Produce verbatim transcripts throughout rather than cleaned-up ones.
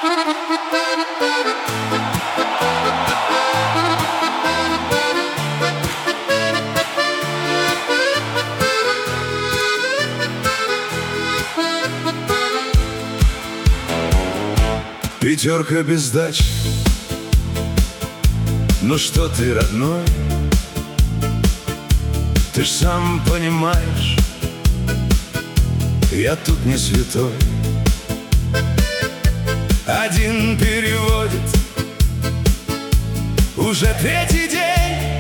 Пятерка без сдачи. Ну что ты, родной, ты ж сам понимаешь, я тут не святой. Один переводит уже третий день,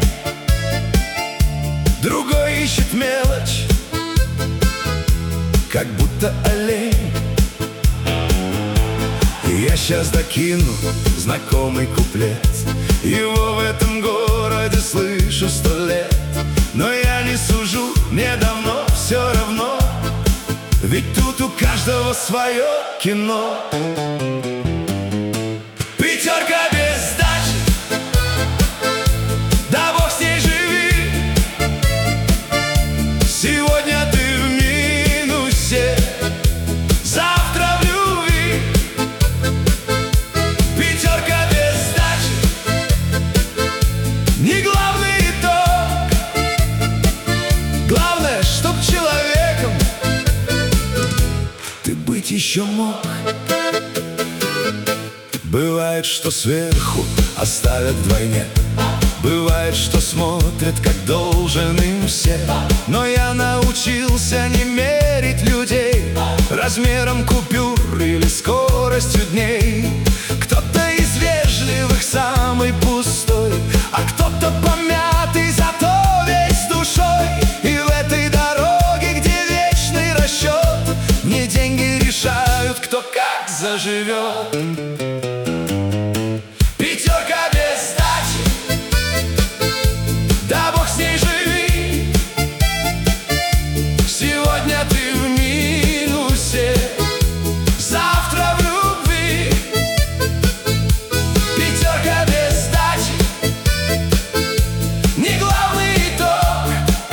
другой ищет мелочь, как будто олень. Я сейчас докину знакомый куплет, его в этом городе слышу сто лет. Но я не сужу, мне давно все равно, ведь тут у каждого свое кино. Пятерка без сдачи, да бог с ней живи. Сегодня ты в минусе, завтра в любви. Пятерка без сдачи, не главный итог. Главное, чтоб человеком ты быть еще мог. Бывает, что сверху оставят вдвойне, бывает, что смотрят, как должен им все. Но я научился не мерить людей размером купюр или скоростью дней. Кто-то из вежливых самый пустой, а кто-то помятый, зато весь душой. И в этой дороге, где вечный расчет, не деньги решают, кто как заживет. Пятерка без сдачи, да бог с ней живи. Сегодня ты в минусе, завтра в любви. Пятерка без сдачи, не главный итог.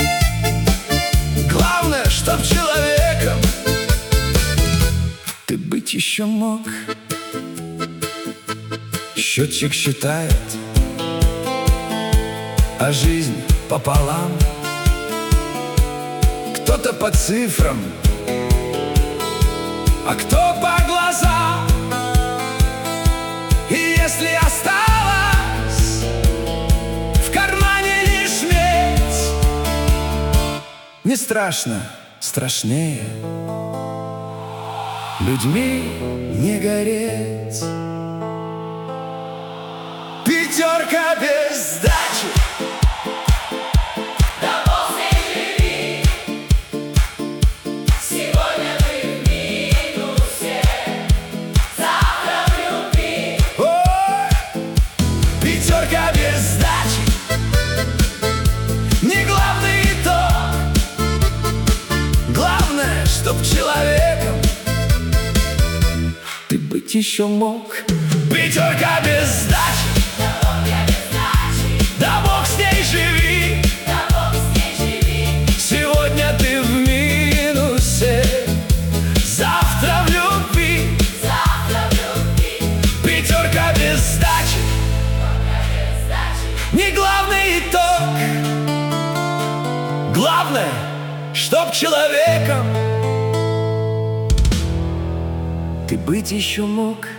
Главное, чтоб человеком ты быть еще мог. Счетчик считает, а жизнь пополам. Кто-то по цифрам, а кто по глазам. И если осталось в кармане лишь медь, не страшно, страшнее людьми не гореть. Пятерка без сдачи, да бог с ней живи. Сегодня ты в минусе, завтра в любви. ой, пятерка без сдачи, не главный итог. Главное, чтоб человеком ты быть еще мог. Пятерка без сдачи, да бог с ней живи. Да бог с ней живи. Сегодня ты в минусе, завтра в любви. Завтра в любви. Пятерка без сдачи, Без сдачи. не главный итог. Главное, чтоб человеком ты быть еще мог.